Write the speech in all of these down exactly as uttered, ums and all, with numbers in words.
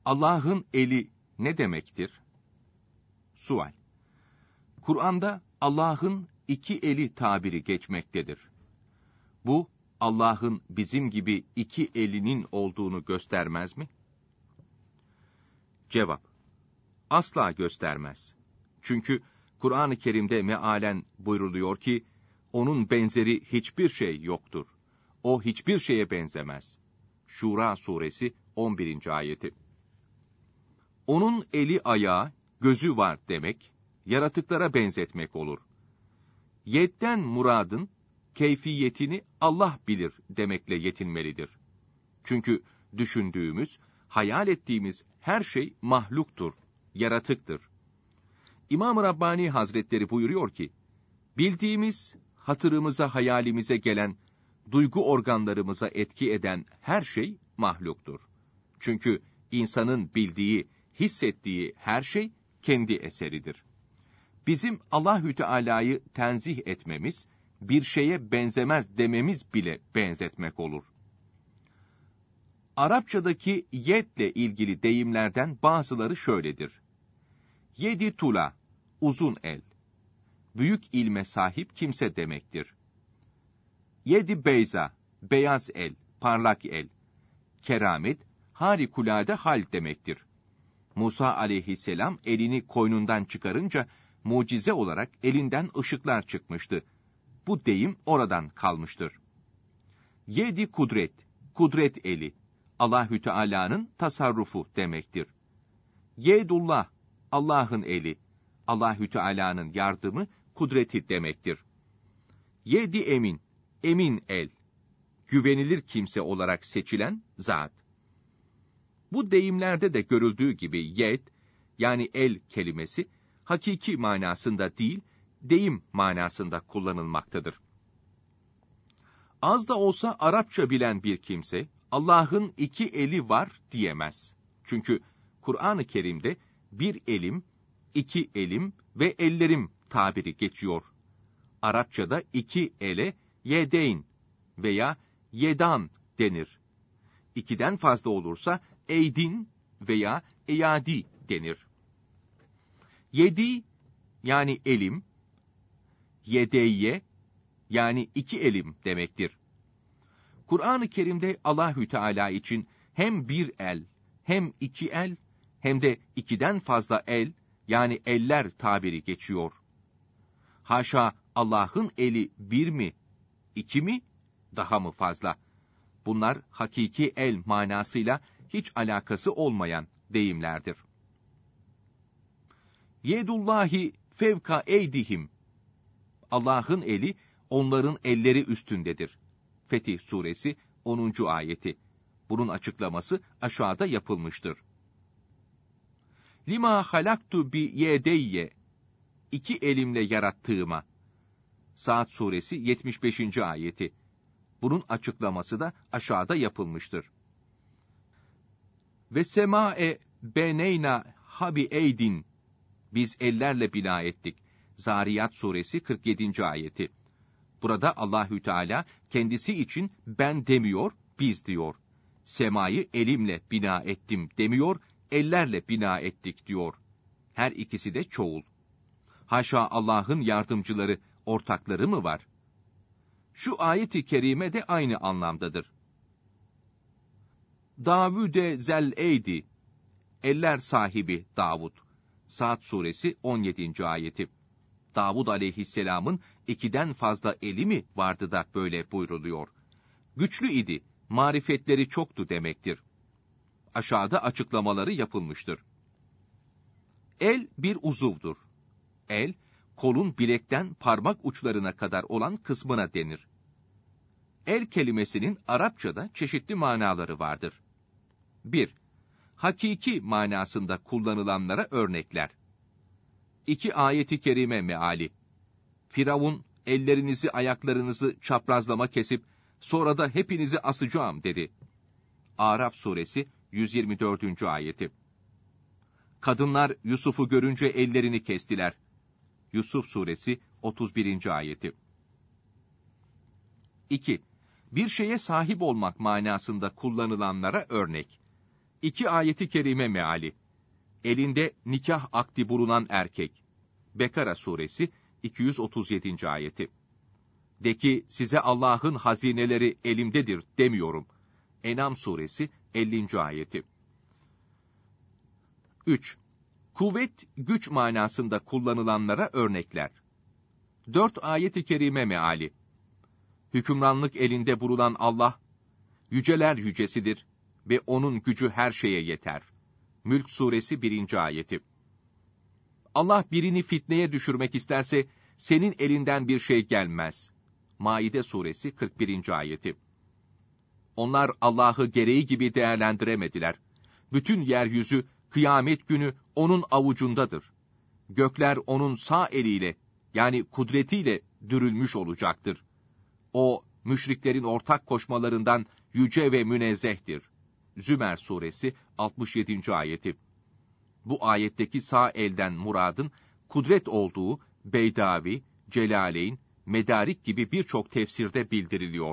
Allah'ın eli ne demektir? Sual. Kur'an'da Allah'ın iki eli tabiri geçmektedir. Bu, Allah'ın bizim gibi iki elinin olduğunu göstermez mi? Cevap. Asla göstermez. Çünkü Kur'an-ı Kerim'de mealen buyruluyor ki, onun benzeri hiçbir şey yoktur. O hiçbir şeye benzemez. Şura suresi on birinci ayeti. Onun eli ayağı, gözü var demek, yaratıklara benzetmek olur. Yed'den muradın, keyfiyetini Allah bilir demekle yetinmelidir. Çünkü düşündüğümüz, hayal ettiğimiz her şey mahluktur, yaratıktır. İmam-ı Rabbani Hazretleri buyuruyor ki, bildiğimiz, hatırımıza, hayalimize gelen, duygu organlarımıza etki eden her şey mahluktur. Çünkü insanın bildiği, hissettiği her şey kendi eseridir. Bizim Allahü Teala'yı tenzih etmemiz, bir şeye benzemez dememiz bile benzetmek olur. Arapçadaki yedle ilgili deyimlerden bazıları şöyledir. Yedi tula, uzun el. Büyük ilme sahip kimse demektir. Yedi beyza, beyaz el, parlak el. Keramet, harikulade hal demektir. Musa aleyhisselam elini koynundan çıkarınca, mucize olarak elinden ışıklar çıkmıştı. Bu deyim oradan kalmıştır. Yedi kudret, kudret eli, Allahü Teala'nın tasarrufu demektir. Yedullah, Allah'ın eli, Allahü Teala'nın yardımı, kudreti demektir. Yedi emin, emin el, güvenilir kimse olarak seçilen zat. Bu deyimlerde de görüldüğü gibi yed, yani el kelimesi, hakiki manasında değil, deyim manasında kullanılmaktadır. Az da olsa Arapça bilen bir kimse, Allah'ın iki eli var diyemez. Çünkü Kur'an-ı Kerim'de bir elim, iki elim ve ellerim tabiri geçiyor. Arapçada iki ele yedeyn veya yedan denir. İkiden fazla olursa eydin veya eyadi denir. Yedi, yani elim, yedeyye, yani iki elim demektir. Kur'an-ı Kerim'de Allahü Teala için hem bir el, hem iki el, hem de ikiden fazla el, yani eller tabiri geçiyor. Haşa, Allah'ın eli bir mi, iki mi, daha mı fazla? Bunlar hakiki el manasıyla hiç alakası olmayan deyimlerdir. Yedullahi fevka eydihim. Allah'ın eli, onların elleri üstündedir. Fetih suresi onuncu ayeti. Bunun açıklaması aşağıda yapılmıştır. Lima halaktu bi yedeyye. İki elimle yarattığıma. Saat suresi yetmiş beşinci ayeti. Bunun açıklaması da aşağıda yapılmıştır. Ve semae beneyna habi eydin. Biz ellerle bina ettik. Zariyat suresi kırk yedinci ayeti. Burada Allahü Teala kendisi için ben demiyor, biz diyor. Semayı elimle bina ettim demiyor, ellerle bina ettik diyor. Her ikisi de çoğul. Haşa, Allah'ın yardımcıları, ortakları mı var? Şu ayet-i kerime de aynı anlamdadır. Davüde zel eydi. Eller sahibi Davud. Saat suresi on yedinci ayeti. Davud aleyhisselamın ikiden fazla eli mi vardı da böyle buyruluyor? Güçlü idi, marifetleri çoktu demektir. Aşağıda açıklamaları yapılmıştır. El bir uzuvdur. El, kolun bilekten parmak uçlarına kadar olan kısmına denir. El kelimesinin Arapçada çeşitli manaları vardır. bir. Hakiki manasında kullanılanlara örnekler. İki ayeti kerime meali. Firavun, ellerinizi ayaklarınızı çaprazlama kesip, sonra da hepinizi asacağım dedi. Araf suresi yüz yirmi dördüncü ayeti. Kadınlar Yusuf'u görünce ellerini kestiler. Yusuf suresi otuz birinci ayeti. iki. Bir şeye sahip olmak manasında kullanılanlara örnek. İki ayeti kerime meali. Elinde nikah akdi bulunan erkek. Bekara suresi iki yüz otuz yedinci ayeti. De ki size Allah'ın hazineleri elimdedir demiyorum. En'am suresi ellinci ayeti. üç. Kuvvet, güç manasında kullanılanlara örnekler. Dört ayeti kerime meali. Hükümranlık elinde bulunan Allah, yüceler yücesidir ve onun gücü her şeye yeter. Mülk suresi birinci ayeti. Allah birini fitneye düşürmek isterse, senin elinden bir şey gelmez. Maide suresi kırk birinci ayeti. Onlar Allah'ı gereği gibi değerlendiremediler. Bütün yeryüzü, kıyamet günü onun avucundadır. Gökler onun sağ eliyle, yani kudretiyle dürülmüş olacaktır. O, müşriklerin ortak koşmalarından yüce ve münezzehtir. Zümer suresi altmış yedinci ayeti. Bu ayetteki sağ elden muradın, kudret olduğu Beydavi, Celaleyn, Medarik gibi birçok tefsirde bildiriliyor.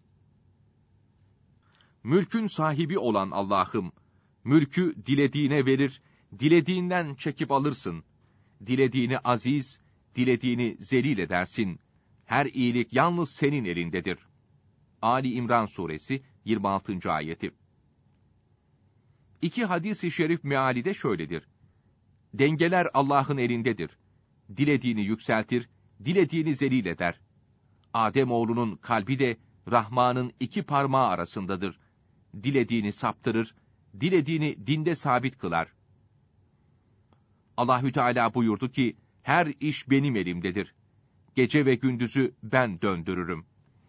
Mülkün sahibi olan Allah'ım, mülkü dilediğine verir, dilediğinden çekip alırsın. Dilediğini aziz, dilediğini zelil edersin. Her iyilik yalnız senin elindedir. Ali İmran suresi yirmi altıncı ayeti. İki hadis-i şerif meali de şöyledir. Dengeler Allah'ın elindedir. Dilediğini yükseltir, dilediğini zelil eder. Ademoğlunun kalbi de Rahman'ın iki parmağı arasındadır. Dilediğini saptırır, dilediğini dinde sabit kılar. Allahü Teala buyurdu ki, her iş benim elimdedir. Gece ve gündüzü ben döndürürüm.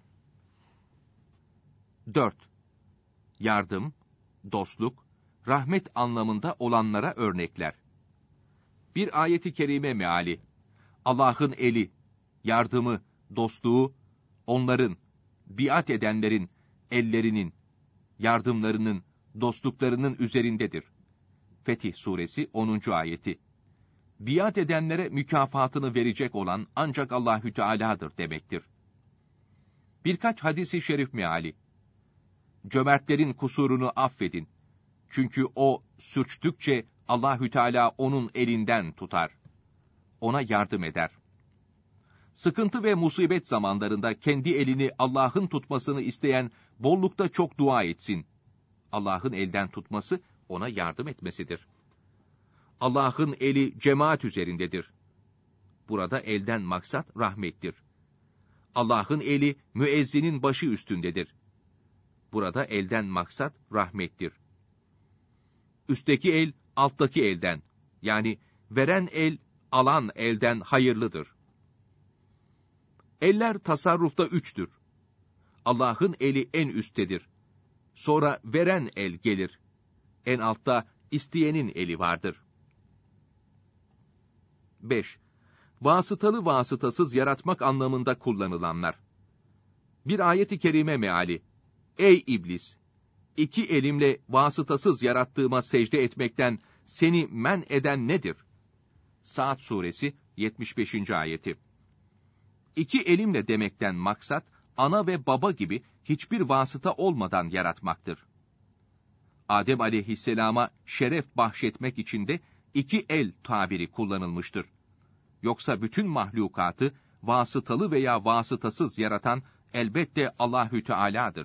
dört. Yardım, dostluk, rahmet anlamında olanlara örnekler. Bir ayeti kerime meali. Allah'ın eli, yardımı, dostluğu, onların, biat edenlerin, ellerinin, yardımlarının, dostluklarının üzerindedir. Fetih suresi onuncu ayeti. Biat edenlere mükafatını verecek olan ancak Allahü Teala'dır demektir. Birkaç hadis-i şerif meali. Cömertlerin kusurunu affedin. Çünkü o sürçtükçe Allahü Teala onun elinden tutar. Ona yardım eder. Sıkıntı ve musibet zamanlarında kendi elini Allah'ın tutmasını isteyen bollukta çok dua etsin. Allah'ın elden tutması ona yardım etmesidir. Allah'ın eli cemaat üzerindedir. Burada elden maksat rahmettir. Allah'ın eli müezzinin başı üstündedir. Burada elden maksat rahmettir. Üstteki el alttaki elden, yani veren el alan elden hayırlıdır. Eller tasarrufta üçtür. Allah'ın eli en üsttedir. Sonra veren el gelir. En altta isteyenin eli vardır. beş. Vasıtalı vasıtasız yaratmak anlamında kullanılanlar. Bir ayet-i kerime meali. Ey iblis! İki elimle vasıtasız yarattığıma secde etmekten seni men eden nedir? Saat suresi yetmiş beşinci ayeti. İki elimle demekten maksat, ana ve baba gibi hiçbir vasıta olmadan yaratmaktır. Adem aleyhisselama şeref bahşetmek için de iki el tabiri kullanılmıştır. Yoksa bütün mahlukatı vasıtalı veya vasıtasız yaratan elbette Allahü Teala'dır.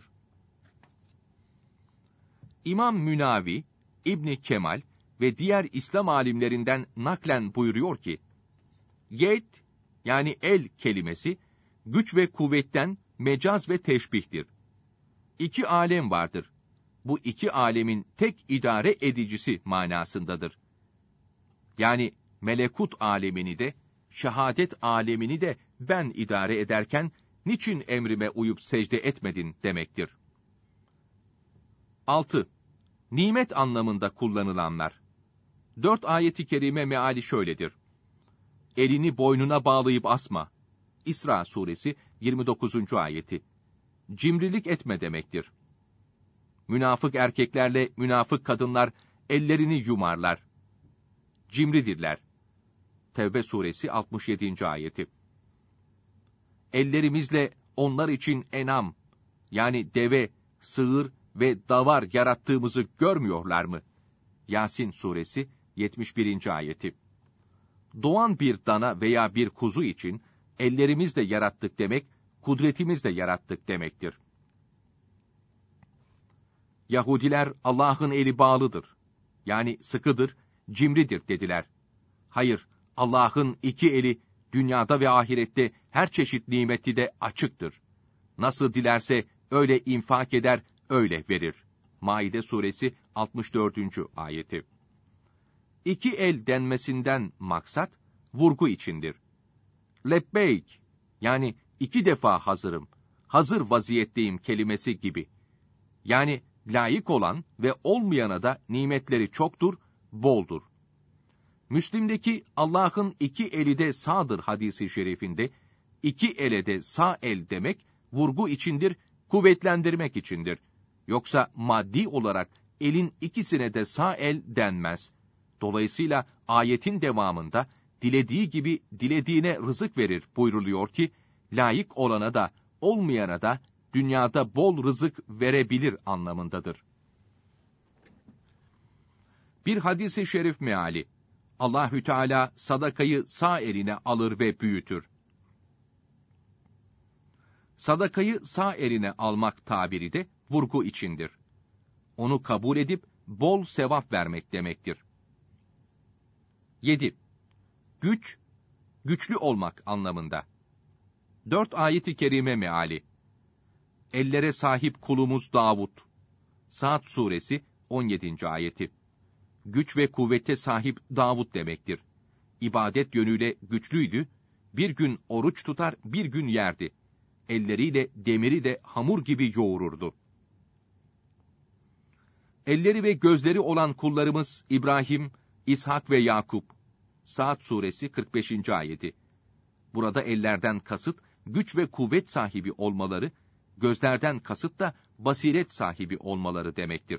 İmam Münavi, İbn Kemal ve diğer İslam alimlerinden naklen buyuruyor ki, yed, yani el kelimesi, güç ve kuvvetten mecaz ve teşbihtir. İki alem vardır. Bu iki alemin tek idare edicisi manasındadır. Yani melekut alemini de, şehadet alemini de ben idare ederken, niçin emrime uyup secde etmedin demektir. altı. Nimet anlamında kullanılanlar. Dört ayeti kerime meali şöyledir. Elini boynuna bağlayıp asma. İsra suresi yirmi dokuzuncu ayeti. Cimrilik etme demektir. Münafık erkeklerle münafık kadınlar ellerini yumarlar. Cimridirler. Tevbe suresi altmış yedinci ayeti. Ellerimizle onlar için enam, yani deve, sığır ve davar yarattığımızı görmüyorlar mı? Yasin suresi yetmiş birinci ayeti. Doğan bir dana veya bir kuzu için ellerimizle yarattık demek, kudretimizle yarattık demektir. Yahudiler Allah'ın eli bağlıdır, yani sıkıdır, cimridir dediler. Hayır, Allah'ın iki eli dünyada ve ahirette her çeşit nimeti de açıktır. Nasıl dilerse öyle infak eder, öyle verir. Maide suresi altmış dördüncü ayeti. İki el denmesinden maksat vurgu içindir. Lebbeyk, yani iki defa hazırım, hazır vaziyetteyim kelimesi gibi. Yani layık olan ve olmayana da nimetleri çoktur, boldur. Müslim'deki Allah'ın iki eli de sağdır hadisi şerifinde, iki ele de sağ el demek, vurgu içindir, kuvvetlendirmek içindir. Yoksa maddi olarak elin ikisine de sağ el denmez. Dolayısıyla ayetin devamında, dilediği gibi dilediğine rızık verir buyruluyor ki, layık olana da, olmayana da, dünyada bol rızık verebilir anlamındadır. Bir hadis-i şerif meali, Allahü Teala sadakayı sağ eline alır ve büyütür. Sadakayı sağ eline almak tabiri de vurgu içindir. Onu kabul edip bol sevap vermek demektir. yedi. Güç, güçlü olmak anlamında. Dört ayet-i kerime meali. Ellere sahip kulumuz Davud. Sa'd suresi on yedinci ayeti. Güç ve kuvvete sahip Davud demektir. İbadet yönüyle güçlüydü, bir gün oruç tutar, bir gün yerdi. Elleriyle demiri de hamur gibi yoğururdu. Elleri ve gözleri olan kullarımız İbrahim, İshak ve Yakup. Sa'd suresi kırk beşinci ayeti. Burada ellerden kasıt, güç ve kuvvet sahibi olmaları, gözlerden kasıt da basiret sahibi olmaları demektir.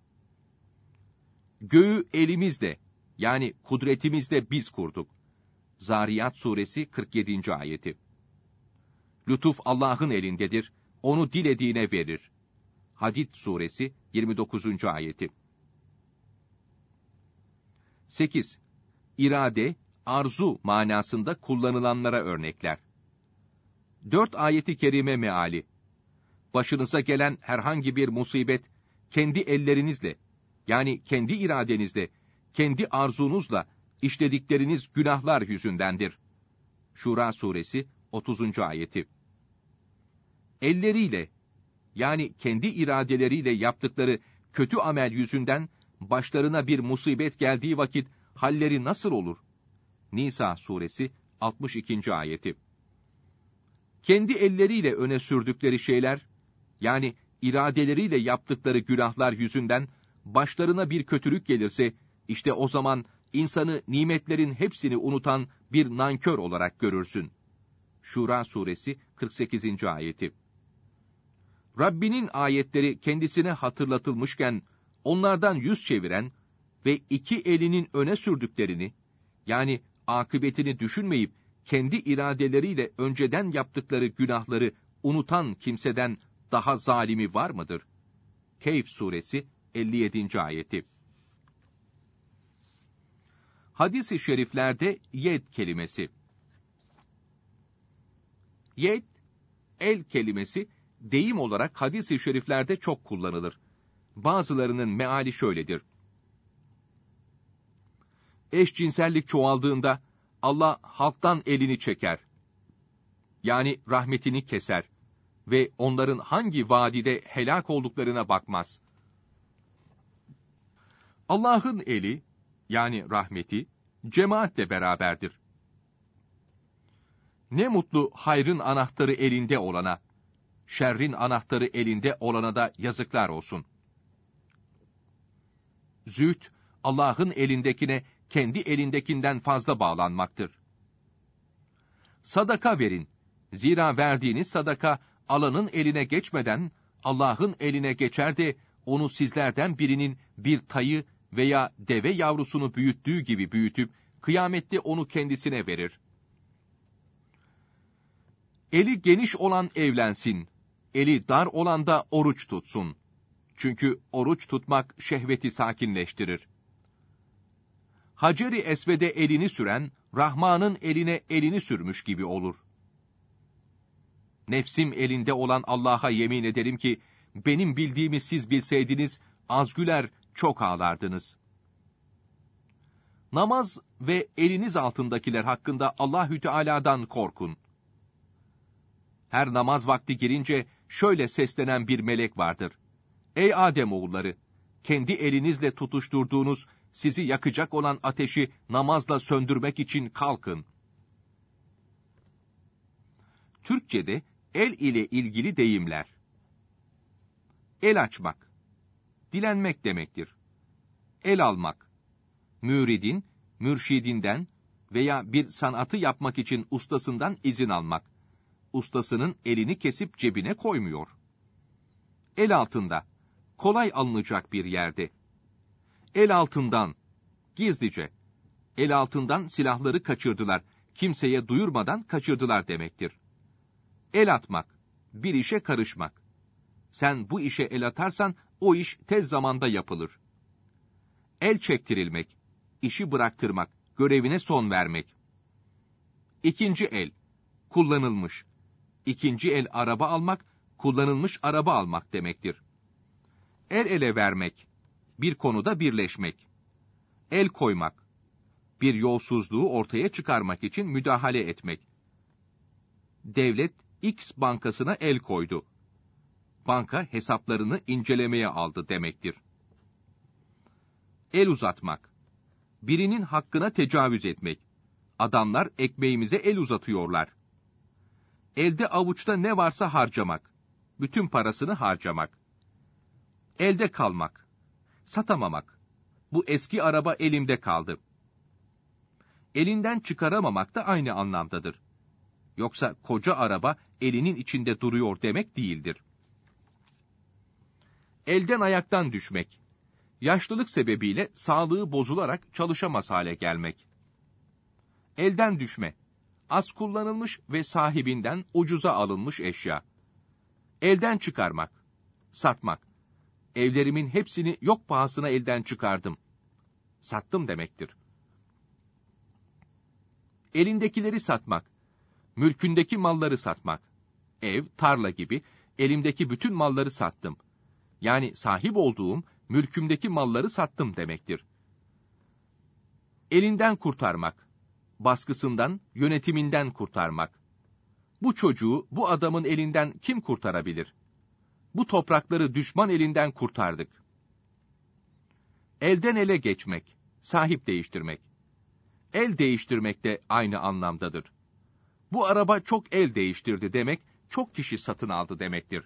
Göğü elimizle, yani kudretimizle biz kurduk. Zariyat suresi kırk yedinci ayeti. Lütuf Allah'ın elindedir, onu dilediğine verir. Hadid suresi yirmi dokuzuncu ayeti. sekiz. İrade, arzu manasında kullanılanlara örnekler. Dört ayeti kerime meali. Başınıza gelen herhangi bir musibet, kendi ellerinizle, yani kendi iradenizle, kendi arzunuzla işledikleriniz günahlar yüzündendir. Şura suresi otuzuncu ayeti. Elleriyle, yani kendi iradeleriyle yaptıkları kötü amel yüzünden başlarına bir musibet geldiği vakit halleri nasıl olur? Nisa suresi altmış ikinci ayeti. Kendi elleriyle öne sürdükleri şeyler, yani iradeleriyle yaptıkları günahlar yüzünden başlarına bir kötülük gelirse, işte o zaman insanı nimetlerin hepsini unutan bir nankör olarak görürsün. Şura suresi kırk sekizinci ayeti. Rabbinin ayetleri kendisine hatırlatılmışken, onlardan yüz çeviren ve iki elinin öne sürdüklerini, yani akıbetini düşünmeyip, kendi iradeleriyle önceden yaptıkları günahları unutan kimseden daha zalimi var mıdır? Kehf suresi elli yedinci ayeti. Hadis-i şeriflerde yed kelimesi. Yed, el kelimesi, deyim olarak hadis-i şeriflerde çok kullanılır. Bazılarının meali şöyledir. Eşcinsellik çoğaldığında Allah halktan elini çeker. Yani rahmetini keser ve onların hangi vadide helak olduklarına bakmaz. Allah'ın eli, yani rahmeti, cemaatle beraberdir. Ne mutlu hayrın anahtarı elinde olana, şerrin anahtarı elinde olana da yazıklar olsun. Zühd, Allah'ın elindekine kendi elindekinden fazla bağlanmaktır. Sadaka verin. Zira verdiğiniz sadaka, alanın eline geçmeden, Allah'ın eline geçer de, onu sizlerden birinin bir tayı veya deve yavrusunu büyüttüğü gibi büyütüp, kıyamette onu kendisine verir. Eli geniş olan evlensin, eli dar olan da oruç tutsun. Çünkü oruç tutmak şehveti sakinleştirir. Hacer-i Esved'e elini süren, Rahman'ın eline elini sürmüş gibi olur. Nefsim elinde olan Allah'a yemin ederim ki, benim bildiğimi siz bilseydiniz, az güler, çok ağlardınız. Namaz ve eliniz altındakiler hakkında Allahü Teala'dan korkun. Her namaz vakti girince şöyle seslenen bir melek vardır. Ey Ademoğulları! Kendi elinizle tutuşturduğunuz, sizi yakacak olan ateşi namazla söndürmek için kalkın. Türkçe'de el ile ilgili deyimler. El açmak, dilenmek demektir. El almak, müridin, mürşidinden veya bir sanatı yapmak için ustasından izin almak. Ustasının elini kesip cebine koymuyor. El altında, kolay alınacak bir yerde. El altından, gizlice. El altından silahları kaçırdılar, kimseye duyurmadan kaçırdılar demektir. El atmak, bir işe karışmak. Sen bu işe el atarsan, o iş tez zamanda yapılır. El çektirilmek, işi bıraktırmak, görevine son vermek. İkinci el, kullanılmış. İkinci el araba almak, kullanılmış araba almak demektir. El ele vermek, bir konuda birleşmek. El koymak, bir yolsuzluğu ortaya çıkarmak için müdahale etmek. Devlet X bankasına el koydu. Banka hesaplarını incelemeye aldı demektir. El uzatmak, birinin hakkına tecavüz etmek. Adamlar ekmeğimize el uzatıyorlar. Elde avuçta ne varsa harcamak, bütün parasını harcamak. Elde kalmak, satamamak. Bu eski araba elimde kaldı. Elinden çıkaramamak da aynı anlamdadır. Yoksa koca araba elinin içinde duruyor demek değildir. Elden ayaktan düşmek, yaşlılık sebebiyle sağlığı bozularak çalışamaz hale gelmek. Elden düşme, az kullanılmış ve sahibinden ucuza alınmış eşya. Elden çıkarmak, satmak. Evlerimin hepsini yok pahasına elden çıkardım. Sattım demektir. Elindekileri satmak, mülkündeki malları satmak. Ev, tarla gibi elimdeki bütün malları sattım. Yani sahip olduğum mülkümdeki malları sattım demektir. Elinden kurtarmak, baskısından, yönetiminden kurtarmak. Bu çocuğu, bu adamın elinden kim kurtarabilir? Bu toprakları düşman elinden kurtardık. Elden ele geçmek, sahip değiştirmek. El değiştirmek de aynı anlamdadır. Bu araba çok el değiştirdi demek, çok kişi satın aldı demektir.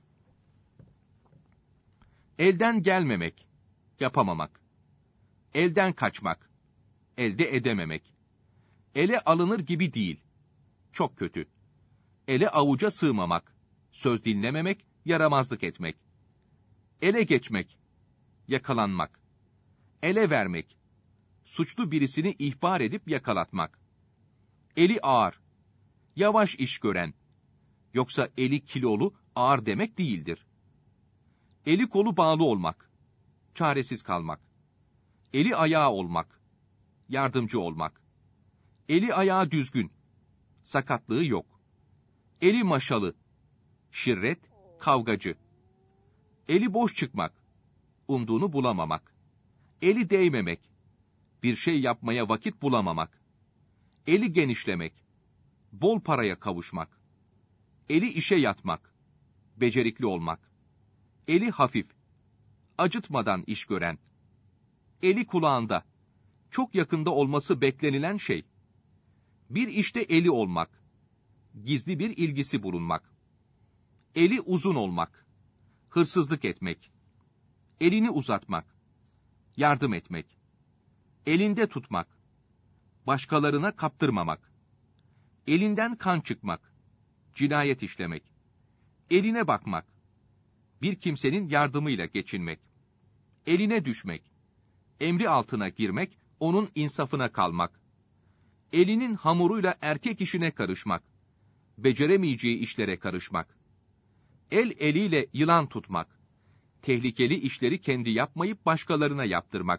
Elden gelmemek, yapamamak. Elden kaçmak, elde edememek. Ele alınır gibi değil, çok kötü. Ele avuca sığmamak, söz dinlememek, yaramazlık etmek. Ele geçmek, yakalanmak. Ele vermek, suçlu birisini ihbar edip yakalatmak. Eli ağır, yavaş iş gören. Yoksa eli kilolu, ağır demek değildir. Eli kolu bağlı olmak, çaresiz kalmak. Eli ayağı olmak, yardımcı olmak. Eli ayağı düzgün, sakatlığı yok. Eli maşalı, şirret, kavgacı. Eli boş çıkmak, umduğunu bulamamak. Eli değmemek, bir şey yapmaya vakit bulamamak. Eli genişlemek, bol paraya kavuşmak. Eli işe yatmak, becerikli olmak. Eli hafif, acıtmadan iş gören. Eli kulağında, çok yakında olması beklenilen şey. Bir işte eli olmak, gizli bir ilgisi bulunmak. Eli uzun olmak, hırsızlık etmek. Elini uzatmak, yardım etmek. Elinde tutmak, başkalarına kaptırmamak. Elinden kan çıkmak, cinayet işlemek. Eline bakmak, bir kimsenin yardımıyla geçinmek. Eline düşmek, emri altına girmek, onun insafına kalmak. Elinin hamuruyla erkek işine karışmak, beceremeyeceği işlere karışmak. El eliyle yılan tutmak, tehlikeli işleri kendi yapmayıp başkalarına yaptırmak.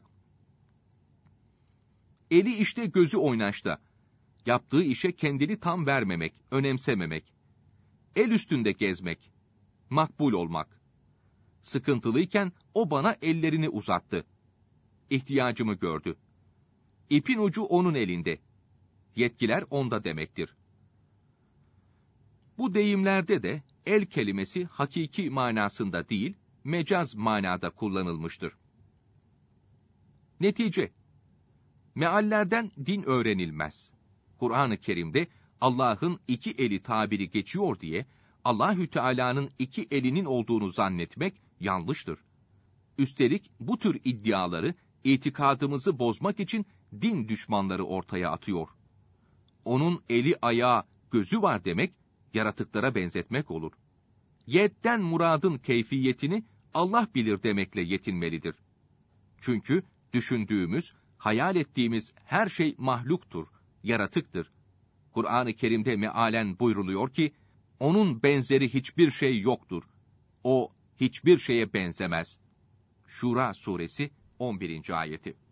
Eli işte gözü oynaşta. Yaptığı işe kendini tam vermemek, önemsememek. El üstünde gezmek. Makbul olmak. Sıkıntılıyken o bana ellerini uzattı. İhtiyacımı gördü. İpin ucu onun elinde. Yetkiler onda demektir. Bu deyimlerde de el kelimesi hakiki manasında değil, mecaz manada kullanılmıştır. Netice: meallerden din öğrenilmez. Kur'an-ı Kerim'de Allah'ın iki eli tabiri geçiyor diye Allahü Teala'nın iki elinin olduğunu zannetmek yanlıştır. Üstelik bu tür iddiaları itikadımızı bozmak için din düşmanları ortaya atıyor. Onun eli, ayağı, gözü var demek, yaratıklara benzetmek olur. Yedden muradın keyfiyetini Allah bilir demekle yetinmelidir. Çünkü düşündüğümüz, hayal ettiğimiz her şey mahluktur, yaratıktır. Kur'an-ı Kerim'de mealen buyruluyor ki, onun benzeri hiçbir şey yoktur. O hiçbir şeye benzemez. Şura suresi on birinci ayeti.